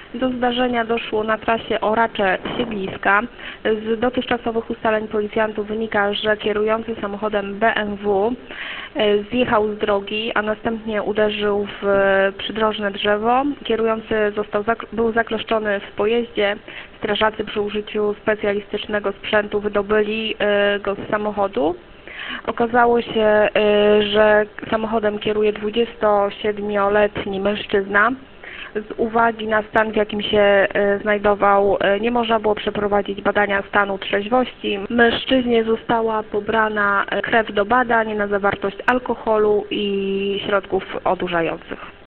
Do zdarzenia doszło na trasie Oracze-Siedliska. Z dotychczasowych ustaleń policjantów wynika, że kierujący samochodem BMW zjechał z drogi, a następnie uderzył w przydrożne drzewo. Kierujący był zakleszczony w pojeździe. Strażacy przy użyciu specjalistycznego sprzętu wydobyli go z samochodu. Okazało się, że samochodem kieruje 27-letni mężczyzna. Z uwagi na stan, w jakim się znajdował, nie można było przeprowadzić badania stanu trzeźwości. Mężczyźnie została pobrana krew do badań na zawartość alkoholu i środków odurzających.